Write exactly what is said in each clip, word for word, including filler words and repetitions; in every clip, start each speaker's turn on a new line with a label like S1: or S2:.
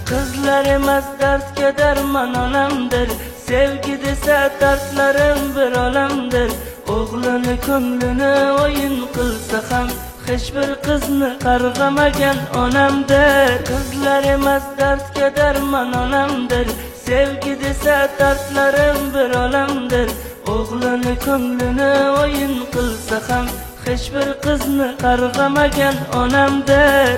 S1: Qizlar emas dardga darmon onamdir, sevgi desa dardlarim bir olamdir. O'g'lini ko'nglini o'yin qilsa ham hech bir qizni qarg'amagan onamdir. Qizlar emas dardga darmon onamdir, sevgi desa dardlarim bir olamdir. O'g'lini ko'nglini o'yin qilsa ham hech bir qizni qarg'amagan onamdir.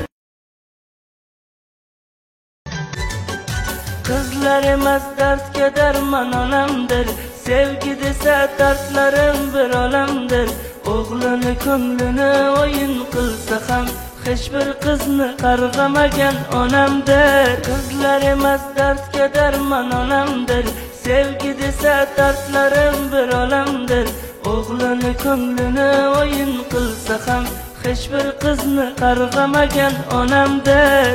S1: Qizlar emas dardga darmon onamdir, sevgi desa dardlarim bir olamdir. O'g'lini ko'nglini o'yin qilsa ham hech bir qizni qarg'amagan onamdir. Qizlar emas dardga darmon onamdir, sevgi desa dardlarim bir olamdir. O'g'lini ko'nglini o'yin qilsa ham hech bir qizni qarg'amagan onamdir.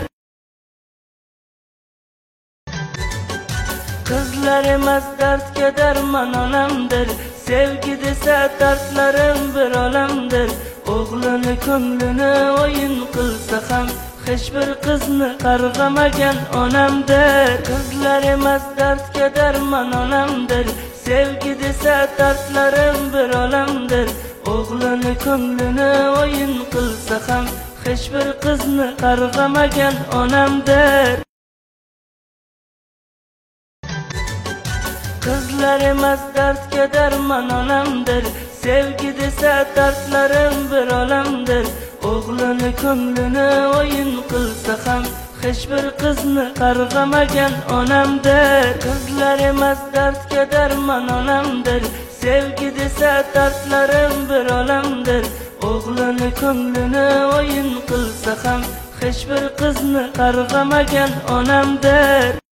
S1: Qizlar emas dardga darmon onamdir, sevgi desa dardlarim bir olamdir. O'g'lini ko'nglini o'yin qilsa ham hech bir qizni qarg'amagan onamdir. Qizlar emas dardga darmon onamdir, sevgi desa dardlarim bir olamdir. O'g'lini ko'nglini o'yin qilsa ham hech bir qizni qarg'amagan onamdir. Qizlar emas dardga darmon onamdir, sevgi desa dardlarim bir olamdir. O'g'lini ko'nglini o'yin qilsa ham hech bir qizni qarg'amagan onamdir. Qizlar emas dardga darmon onamdir, sevgi desa dardlarim bir olamdir. O'g'lini ko'nglini o'yin qilsa ham hech bir qizni qarg'amagan onamdir.